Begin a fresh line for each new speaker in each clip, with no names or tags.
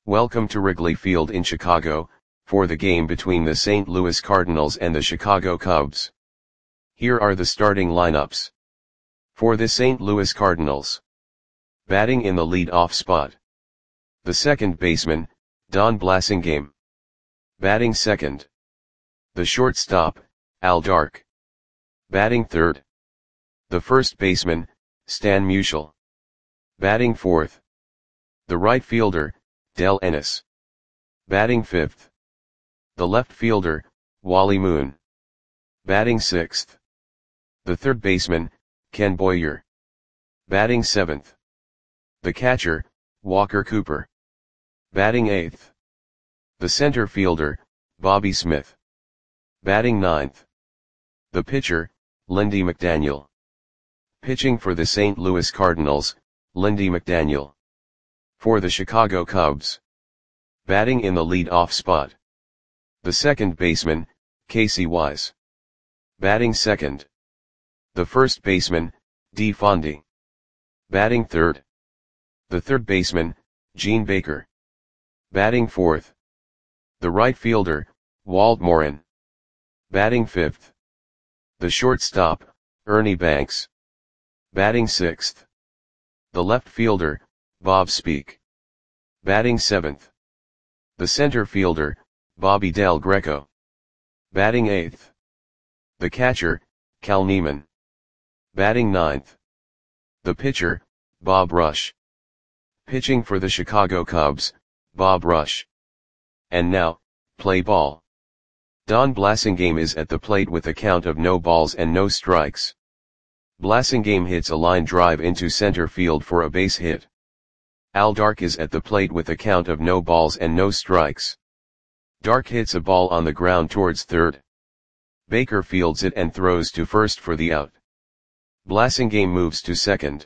Welcome to Wrigley Field in Chicago, for the game between the St. Louis Cardinals and the Chicago Cubs. Here are the starting lineups. For the St. Louis Cardinals. Batting in the lead-off spot. The second baseman, Don Blasingame. Batting second. The shortstop, Al Dark. Batting third. The first baseman, Stan Musial. Batting fourth. The right fielder, Del Ennis. Batting fifth. The left fielder, Wally Moon. Batting sixth. The third baseman, Ken Boyer. Batting seventh. The catcher, Walker Cooper. Batting eighth. The center fielder, Bobby Smith. Batting ninth. The pitcher, Lindy McDaniel. Pitching for the St. Louis Cardinals, Lindy McDaniel. For the Chicago Cubs. Batting in the lead-off spot. The second baseman, Casey Wise. Batting second. The first baseman, Dee Fondy. Batting third. The third baseman, Gene Baker. Batting fourth. The right fielder, Walt Morin. Batting fifth. The shortstop, Ernie Banks. Batting sixth. The left fielder, Bob Speak. Batting seventh. The center fielder, Bobby Del Greco. Batting eighth. The catcher, Cal Neiman. Batting ninth. The pitcher, Bob Rush. Pitching for the Chicago Cubs, Bob Rush. And now, play ball. Don Blasingame is at the plate with a count of no balls and no strikes. Blasingame hits a line drive into center field for a base hit. Al Dark is at the plate with a count of no balls and no strikes. Dark hits a ball on the ground towards third. Baker fields it and throws to first for the out. Blasingame moves to second.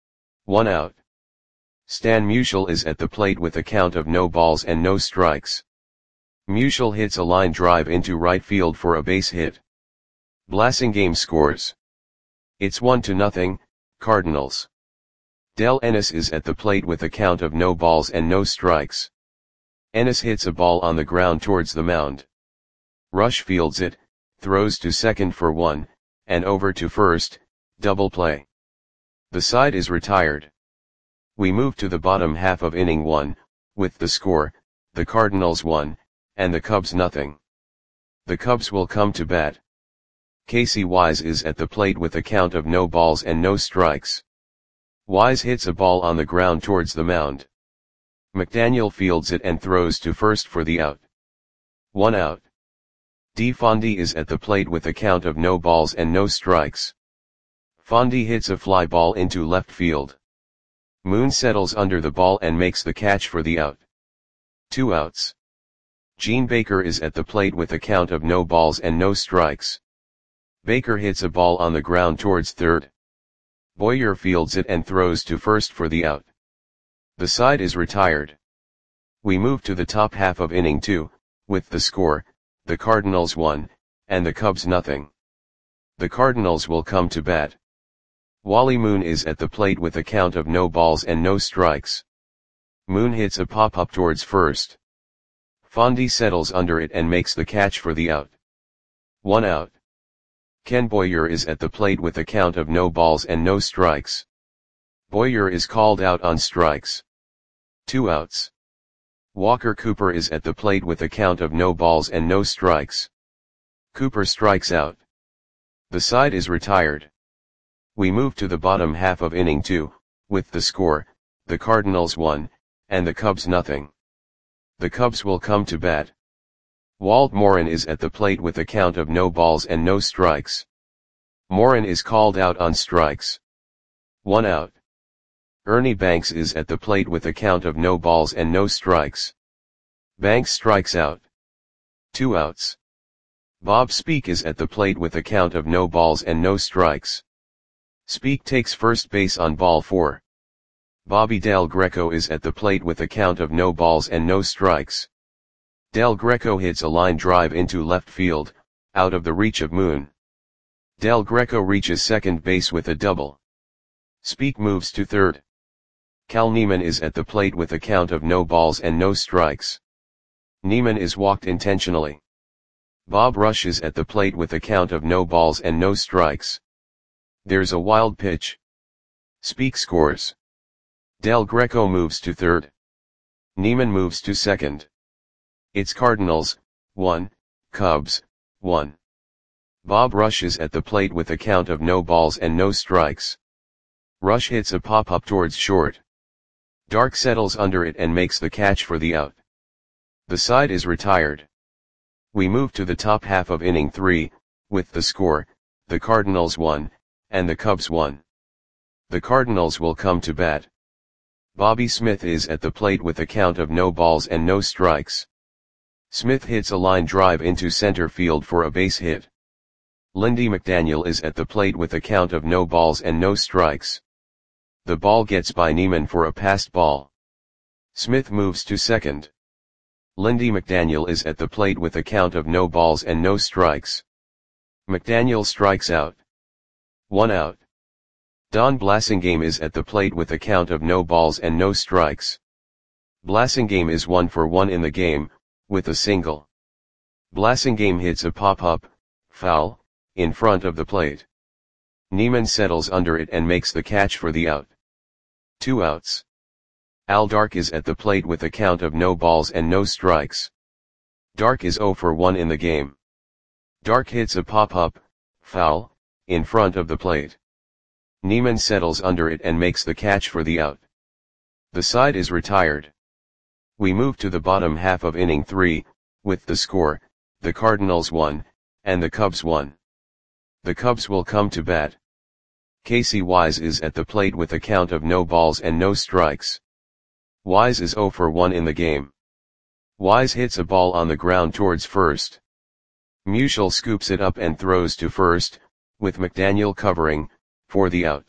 1 out. Stan Musial is at the plate with a count of no balls and no strikes. Musial hits a line drive into right field for a base hit. Blasingame scores. It's 1-0, Cardinals. Del Ennis is at the plate with a count of no balls and no strikes. Ennis hits a ball on the ground towards the mound. Rush fields it, throws to second for 1, and over to first, double play. The side is retired. We move to the bottom half of inning 1, with the score, the Cardinals 1, and the Cubs 0. The Cubs will come to bat. Casey Wise is at the plate with a count of no balls and no strikes. Wise hits a ball on the ground towards the mound. McDaniel fields it and throws to first for the out. 1 out. Dee Fondy is at the plate with a count of no balls and no strikes. Fondy hits a fly ball into left field. Moon settles under the ball and makes the catch for the out. 2 outs. Gene Baker is at the plate with a count of no balls and no strikes. Baker hits a ball on the ground towards third. Boyer fields it and throws to first for the out. The side is retired. We move to the top half of inning 2, with the score, the Cardinals 1, and the Cubs 0. The Cardinals will come to bat. Wally Moon is at the plate with a count of no balls and no strikes. Moon hits a pop-up towards first. Fondy settles under it and makes the catch for the out. 1 out. Ken Boyer is at the plate with a count of no balls and no strikes. Boyer is called out on strikes. 2 outs. Walker Cooper is at the plate with a count of no balls and no strikes. Cooper strikes out. The side is retired. We move to the bottom half of inning 2, with the score, the Cardinals 1, and the Cubs 0. The Cubs will come to bat. Walt Morin is at the plate with a count of no balls and no strikes. Morin is called out on strikes. 1 out. Ernie Banks is at the plate with a count of no balls and no strikes. Banks strikes out. 2 outs. Bob Speak is at the plate with a count of no balls and no strikes. Speak takes first base on ball 4. Bobby Del Greco is at the plate with a count of no balls and no strikes. Del Greco hits a line drive into left field, out of the reach of Moon. Del Greco reaches second base with a double. Speak moves to third. Cal Neiman is at the plate with a count of no balls and no strikes. Neiman is walked intentionally. Bob Rush is at the plate with a count of no balls and no strikes. There's a wild pitch. Speak scores. Del Greco moves to third. Neiman moves to second. It's Cardinals, 1, Cubs, 1. Bob Rush is at the plate with a count of no balls and no strikes. Rush hits a pop-up towards short. Dark settles under it and makes the catch for the out. The side is retired. We move to the top half of inning 3, with the score, the Cardinals 1, and the Cubs 1. The Cardinals will come to bat. Bobby Smith is at the plate with a count of no balls and no strikes. Smith hits a line drive into center field for a base hit. Lindy McDaniel is at the plate with a count of no balls and no strikes. The ball gets by Neiman for a passed ball. Smith moves to second. Lindy McDaniel is at the plate with a count of no balls and no strikes. McDaniel strikes out. 1 out. Don Blasingame is at the plate with a count of no balls and no strikes. Blasingame is 1 for 1 in the game, with a single. Blasingame hits a pop-up, foul, in front of the plate. Neiman settles under it and makes the catch for the out. 2 outs. Al Dark is at the plate with a count of no balls and no strikes. Dark is 0 for 1 in the game. Dark hits a pop-up, foul, in front of the plate. Neiman settles under it and makes the catch for the out. The side is retired. We move to the bottom half of inning 3, with the score, the Cardinals 1, and the Cubs 1. The Cubs will come to bat. Casey Wise is at the plate with a count of no balls and no strikes. Wise is 0 for 1 in the game. Wise hits a ball on the ground towards first. Musial scoops it up and throws to first, with McDaniel covering, for the out.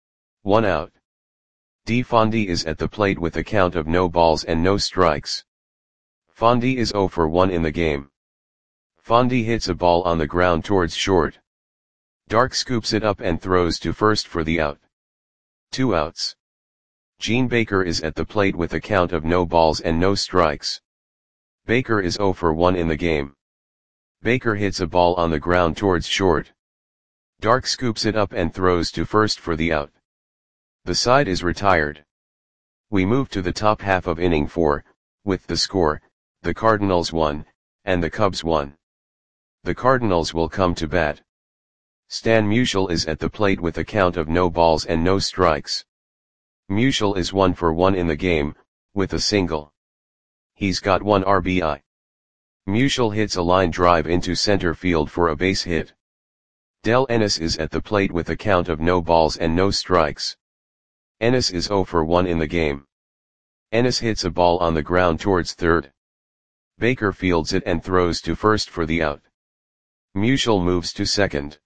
1 out. D. Fondy is at the plate with a count of no balls and no strikes. Fondy is 0 for 1 in the game. Fondy hits a ball on the ground towards short. Dark scoops it up and throws to first for the out. 2 outs. Gene Baker is at the plate with a count of no balls and no strikes. Baker is 0 for 1 in the game. Baker hits a ball on the ground towards short. Dark scoops it up and throws to first for the out. The side is retired. We move to the top half of inning 4, with the score, the Cardinals 1, and the Cubs 1. The Cardinals will come to bat. Stan Musial is at the plate with a count of no balls and no strikes. Musial is 1 for 1 in the game, with a single. He's got 1 RBI. Musial hits a line drive into center field for a base hit. Del Ennis is at the plate with a count of no balls and no strikes. Ennis is 0 for 1 in the game. Ennis hits a ball on the ground towards third. Baker fields it and throws to first for the out. Musial moves to second.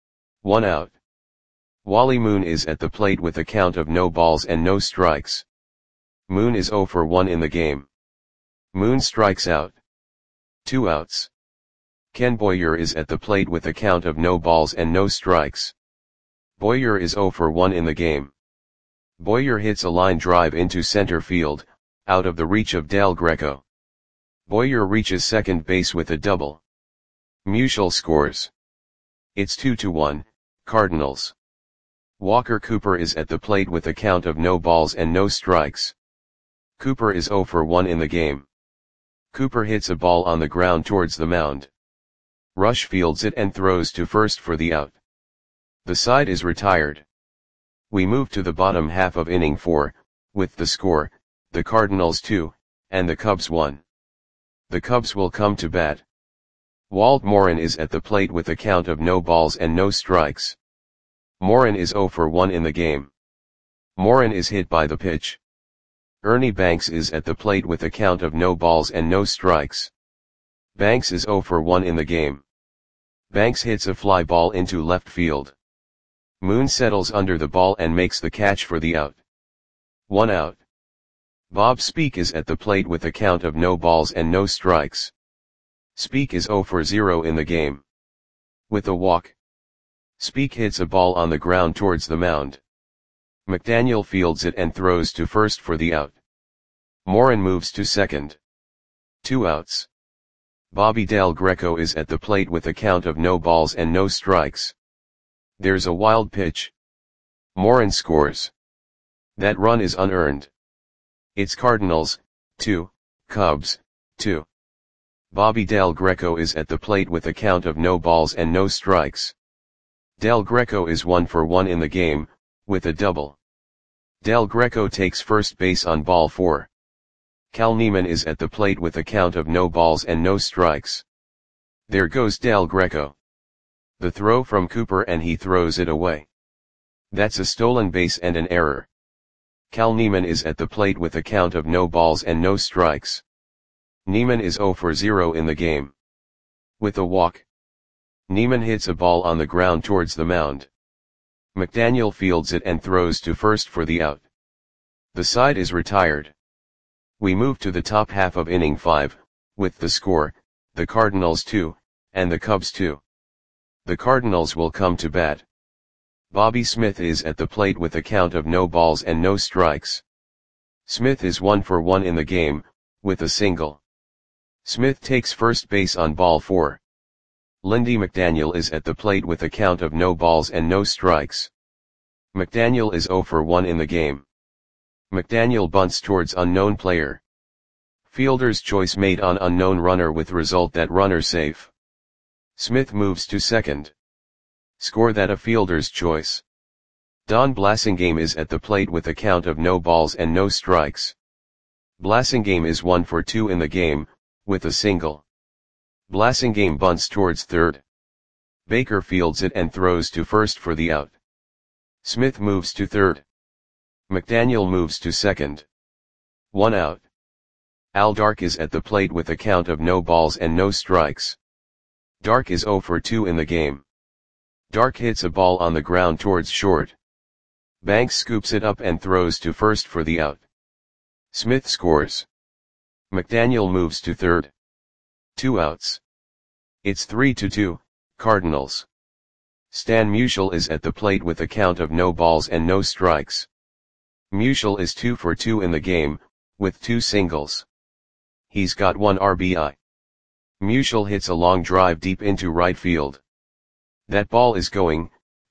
1 out. Wally Moon is at the plate with a count of no balls and no strikes. Moon is 0 for 1 in the game. Moon strikes out. 2 outs. Ken Boyer is at the plate with a count of no balls and no strikes. Boyer is 0 for 1 in the game. Boyer hits a line drive into center field, out of the reach of Del Greco. Boyer reaches second base with a double. Musial scores. It's 2-1, Cardinals. Walker Cooper is at the plate with a count of no balls and no strikes. Cooper is 0 for 1 in the game. Cooper hits a ball on the ground towards the mound. Rush fields it and throws to first for the out. The side is retired. We move to the bottom half of inning 4, with the score, the Cardinals 2, and the Cubs 1. The Cubs will come to bat. Walt Morin is at the plate with a count of no balls and no strikes. Morin is 0 for 1 in the game. Morin is hit by the pitch. Ernie Banks is at the plate with a count of no balls and no strikes. Banks is 0 for 1 in the game. Banks hits a fly ball into left field. Moon settles under the ball and makes the catch for the out. 1 out. Bob Speak is at the plate with a count of no balls and no strikes. Speak is 0 for 0 in the game. With a walk. Speak hits a ball on the ground towards the mound. McDaniel fields it and throws to first for the out. Morin moves to second. 2 outs. Bobby Del Greco is at the plate with a count of no balls and no strikes. There's a wild pitch. Morin scores. That run is unearned. It's Cardinals, 2, Cubs, 2. Bobby Del Greco is at the plate with a count of no balls and no strikes. Del Greco is 1 for 1 in the game, with a double. Del Greco takes first base on ball 4. Cal Neiman is at the plate with a count of no balls and no strikes. There goes Del Greco. The throw from Cooper and he throws it away. That's a stolen base and an error. Cal Neiman is at the plate with a count of no balls and no strikes. Neiman is 0 for 0 in the game. With a walk. Neiman hits a ball on the ground towards the mound. McDaniel fields it and throws to first for the out. The side is retired. We move to the top half of inning 5, with the score, the Cardinals 2, and the Cubs 2. The Cardinals will come to bat. Bobby Smith is at the plate with a count of no balls and no strikes. Smith is 1 for 1 in the game, with a single. Smith takes first base on ball 4. Lindy McDaniel is at the plate with a count of no balls and no strikes. McDaniel is 0 for 1 in the game. McDaniel bunts towards unknown player. Fielder's choice made on unknown runner with result that runner safe. Smith moves to second. Score that a fielder's choice. Don Blasingame is at the plate with a count of no balls and no strikes. Blasingame is 1 for 2 in the game, with a single. Blasingame bunts towards third. Baker fields it and throws to first for the out. Smith moves to third. McDaniel moves to second. 1 out. Al Dark is at the plate with a count of no balls and no strikes. Dark is 0 for 2 in the game. Dark hits a ball on the ground towards short. Banks scoops it up and throws to first for the out. Smith scores. McDaniel moves to third. 2 outs. It's 3-2, Cardinals. Stan Musial is at the plate with a count of no balls and no strikes. Musial is 2 for 2 in the game, with 2 singles. He's got 1 RBI. Musial hits a long drive deep into right field. That ball is gone.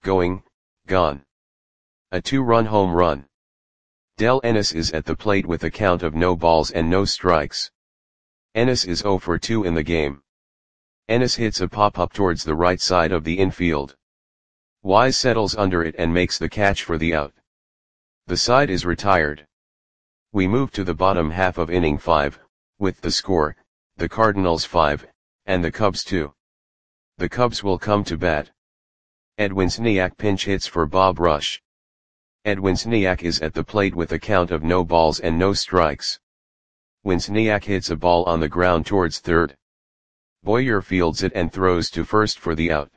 A 2-run home run. Del Ennis is at the plate with a count of no balls and no strikes. Ennis is 0 for 2 in the game. Ennis hits a pop-up towards the right side of the infield. Wise settles under it and makes the catch for the out. The side is retired. We move to the bottom half of inning 5, with the score, the Cardinals 5, and the Cubs 2. The Cubs will come to bat. Edwin Sniak pinch hits for Bob Rush. Winsniak is at the plate with a count of no balls and no strikes. Winsniak hits a ball on the ground towards third. Boyer fields it and throws to first for the out.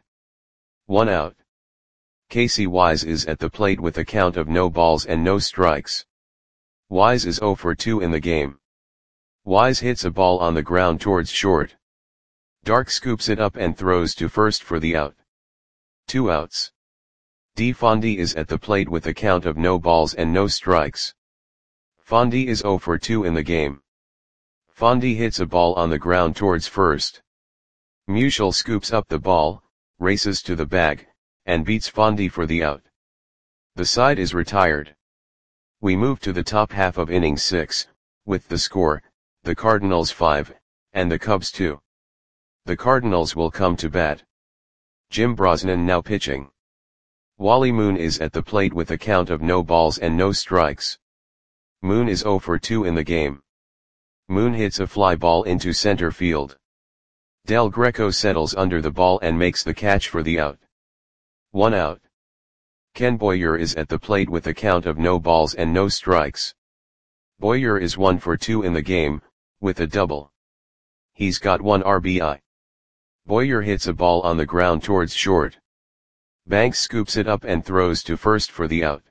1 out. Casey Wise is at the plate with a count of no balls and no strikes. Wise is 0 for 2 in the game. Wise hits a ball on the ground towards short. Dark scoops it up and throws to first for the out. 2 outs. D. Fondy is at the plate with a count of no balls and no strikes. Fondy is 0 for 2 in the game. Fondy hits a ball on the ground towards first. Musial scoops up the ball, races to the bag, and beats Fondy for the out. The side is retired. We move to the top half of inning 6, with the score, the Cardinals 5, and the Cubs 2. The Cardinals will come to bat. Jim Brosnan now pitching. Wally Moon is at the plate with a count of no balls and no strikes. Moon is 0 for 2 in the game. Moon hits a fly ball into center field. Del Greco settles under the ball and makes the catch for the out. 1 out. Ken Boyer is at the plate with a count of no balls and no strikes. Boyer is 1 for 2 in the game, with a double. He's got 1 RBI. Boyer hits a ball on the ground towards short. Banks scoops it up and throws to first for the out.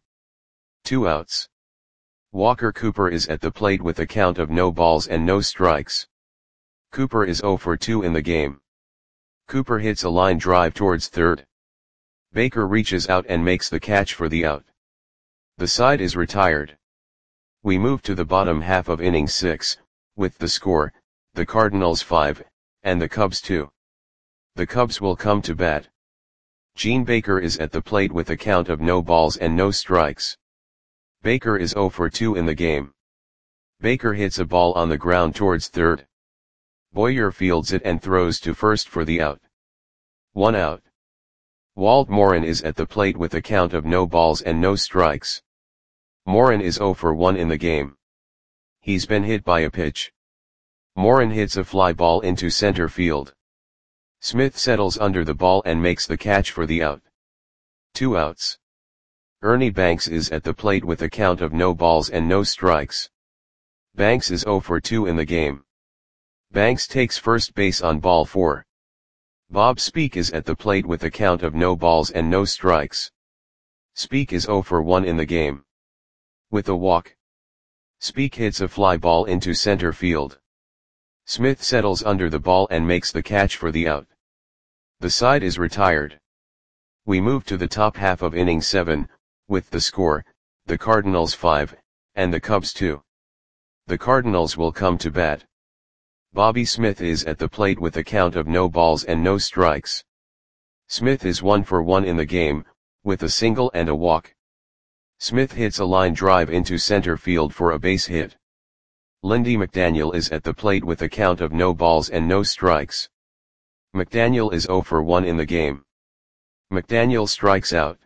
2 outs. Walker Cooper is at the plate with a count of no balls and no strikes. Cooper is 0 for 2 in the game. Cooper hits a line drive towards third. Baker reaches out and makes the catch for the out. The side is retired. We move to the bottom half of inning 6, with the score, the Cardinals 5, and the Cubs 2. The Cubs will come to bat. Gene Baker is at the plate with a count of no balls and no strikes. Baker is 0 for 2 in the game. Baker hits a ball on the ground towards third. Boyer fields it and throws to first for the out. 1 out. Walt Morin is at the plate with a count of no balls and no strikes. Morin is 0 for 1 in the game. He's been hit by a pitch. Morin hits a fly ball into center field. Smith settles under the ball and makes the catch for the out. 2 outs. Ernie Banks is at the plate with a count of no balls and no strikes. Banks is 0 for 2 in the game. Banks takes first base on ball 4. Bob Speak is at the plate with a count of no balls and no strikes. Speak is 0 for 1 in the game. With a walk, Speak hits a fly ball into center field. Smith settles under the ball and makes the catch for the out. The side is retired. We move to the top half of inning 7, with the score, the Cardinals 5, and the Cubs 2. The Cardinals will come to bat. Bobby Smith is at the plate with a count of no balls and no strikes. Smith is 1 for 1 in the game, with a single and a walk. Smith hits a line drive into center field for a base hit. Lindy McDaniel is at the plate with a count of no balls and no strikes. McDaniel is 0 for 1 in the game. McDaniel strikes out.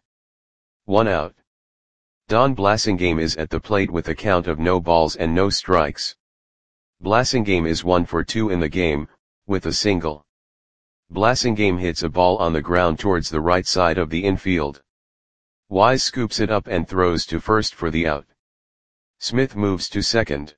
1 out. Don Blasingame is at the plate with a count of no balls and no strikes. Blasingame is 1 for 2 in the game, with a single. Blasingame hits a ball on the ground towards the right side of the infield. Wise scoops it up and throws to first for the out. Smith moves to second.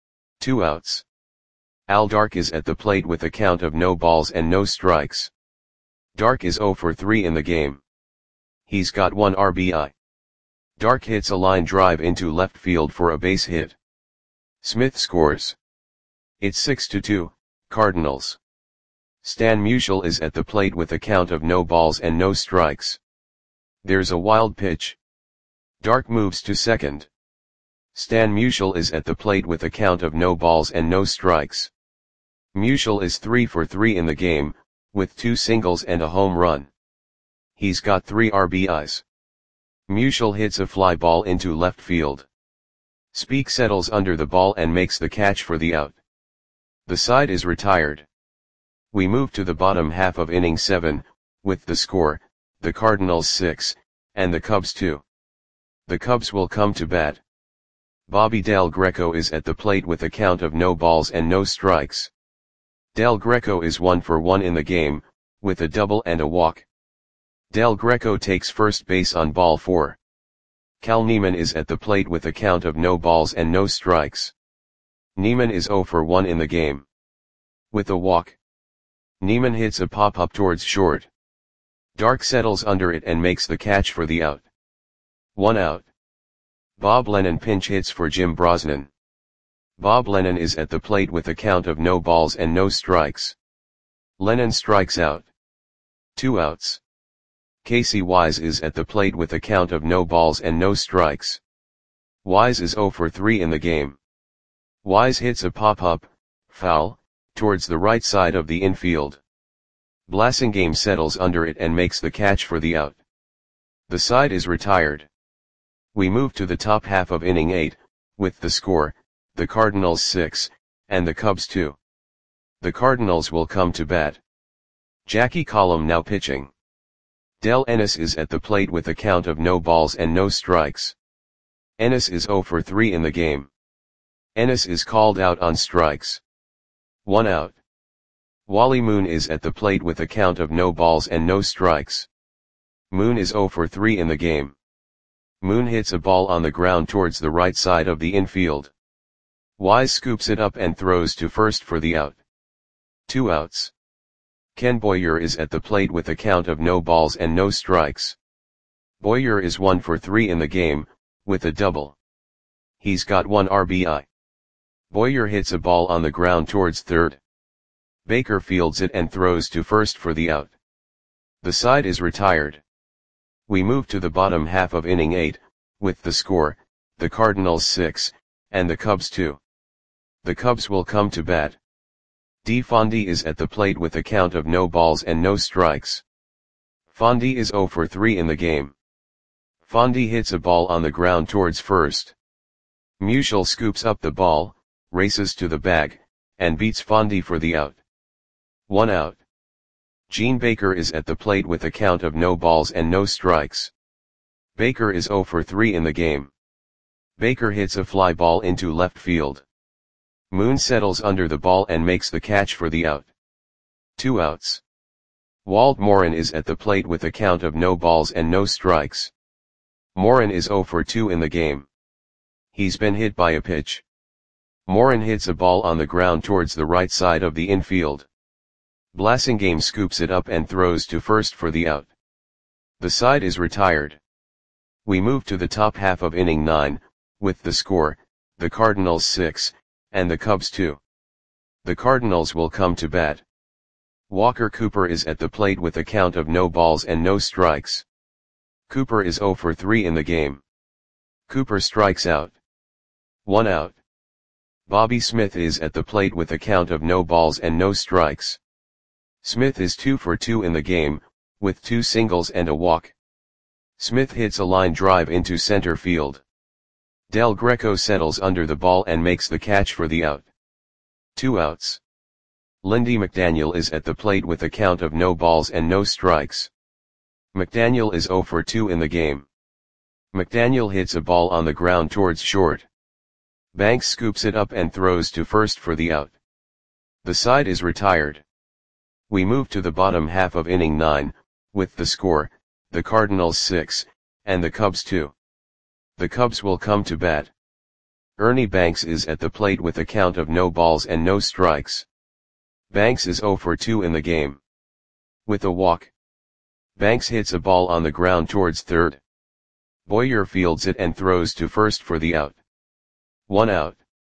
2 outs. Al Dark is at the plate with a count of no balls and no strikes. Dark is 0 for 3 in the game. He's got 1 RBI. Dark hits a line drive into left field for a base hit. Smith scores. It's 6-2, Cardinals. Stan Musial is at the plate with a count of no balls and no strikes. There's a wild pitch. Dark moves to second. Stan Musial is at the plate with a count of no balls and no strikes. Musial is 3 for 3 in the game, with 2 singles and a home run. He's got 3 RBIs. Musial hits a fly ball into left field. Speak settles under the ball and makes the catch for the out. The side is retired. We move to the bottom half of inning 7, with the score, the Cardinals 6, and the Cubs 2. The Cubs will come to bat. Bobby Del Greco is at the plate with a count of no balls and no strikes. Del Greco is 1 for 1 in the game, with a double and a walk. Del Greco takes first base on ball 4. Cal Neiman is at the plate with a count of no balls and no strikes. Neiman is 0 for 1 in the game. With a walk, Neiman hits a pop-up towards short. Dark settles under it and makes the catch for the out. 1 out. Bob Lennon pinch hits for Jim Brosnan. Bob Lennon is at the plate with a count of no balls and no strikes. Lennon strikes out. 2 outs. Casey Wise is at the plate with a count of no balls and no strikes. Wise is 0 for 3 in the game. Wise hits a pop-up, foul, towards the right side of the infield. Blasingame settles under it and makes the catch for the out. The side is retired. We move to the top half of inning 8, with the score, the Cardinals 6, and the Cubs 2. The Cardinals will come to bat. Jackie Collum now pitching. Del Ennis is at the plate with a count of no balls and no strikes. Ennis is 0 for 3 in the game. Ennis is called out on strikes. 1 out. Wally Moon is at the plate with a count of no balls and no strikes. Moon is 0 for 3 in the game. Moon hits a ball on the ground towards the right side of the infield. Wise scoops it up and throws to first for the out. 2 outs. Ken Boyer is at the plate with a count of no balls and no strikes. Boyer is 1 for 3 in the game, with a double. He's got 1 RBI. Boyer hits a ball on the ground towards third. Baker fields it and throws to first for the out. The side is retired. We move to the bottom half of inning 8, with the score, the Cardinals 6, and the Cubs 2. The Cubs will come to bat. D. Fondy is at the plate with a count of no balls and no strikes. Fondy is 0 for 3 in the game. Fondy hits a ball on the ground towards first. Musial scoops up the ball, races to the bag, and beats Fondy for the out. 1 out. Gene Baker is at the plate with a count of no balls and no strikes. Baker is 0 for 3 in the game. Baker hits a fly ball into left field. Moon settles under the ball and makes the catch for the out. 2 outs. Walt Morin is at the plate with a count of no balls and no strikes. Morin is 0 for 2 in the game. He's been hit by a pitch. Morin hits a ball on the ground towards the right side of the infield. Blasingame scoops it up and throws to first for the out. The side is retired. We move to the top half of inning 9, with the score, the Cardinals 6, and the Cubs 2. The Cardinals will come to bat. Walker Cooper is at the plate with a count of no balls and no strikes. Cooper is 0 for 3 in the game. Cooper strikes out. 1 out. Bobby Smith is at the plate with a count of no balls and no strikes. Smith is 2 for 2 in the game, with 2 singles and a walk. Smith hits a line drive into center field. Del Greco settles under the ball and makes the catch for the out. 2 outs. Lindy McDaniel is at the plate with a count of no balls and no strikes. McDaniel is 0 for 2 in the game. McDaniel hits a ball on the ground towards short. Banks scoops it up and throws to first for the out. The side is retired. We move to the bottom half of inning 9, with the score, the Cardinals 6, and the Cubs 2. The Cubs will come to bat. Ernie Banks is at the plate with a count of no balls and no strikes. Banks is 0 for 2 in the game. With a walk. Banks hits a ball on the ground towards third. Boyer fields it and throws to first for the out. 1 out.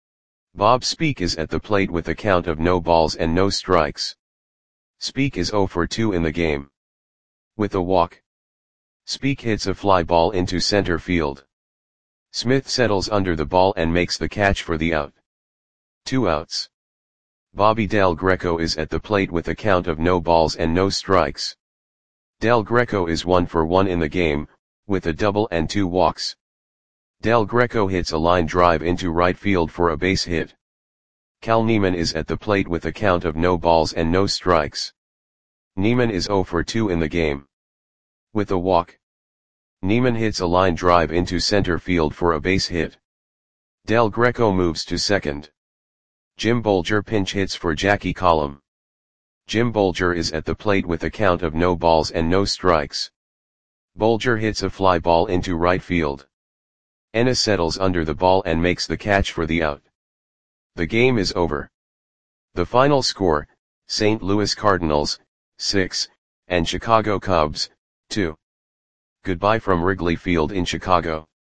Bob Speak is at the plate with a count of no balls and no strikes. Speak is 0 for 2 in the game. With a walk. Speak hits a fly ball into center field. Smith settles under the ball and makes the catch for the out. 2 outs. Bobby Del Greco is at the plate with a count of no balls and no strikes. Del Greco is 1 for 1 in the game, with a double and 2 walks. Del Greco hits a line drive into right field for a base hit. Cal Neiman is at the plate with a count of no balls and no strikes. Neiman is 0 for 2 in the game. With a walk. Neiman hits a line drive into center field for a base hit. Del Greco moves to second. Jim Bolger pinch hits for Jackie Collum. Jim Bolger is at the plate with a count of no balls and no strikes. Bolger hits a fly ball into right field. Ennis settles under the ball and makes the catch for the out. The game is over. The final score, St. Louis Cardinals, 6, and Chicago Cubs, 2. Goodbye from Wrigley Field in Chicago.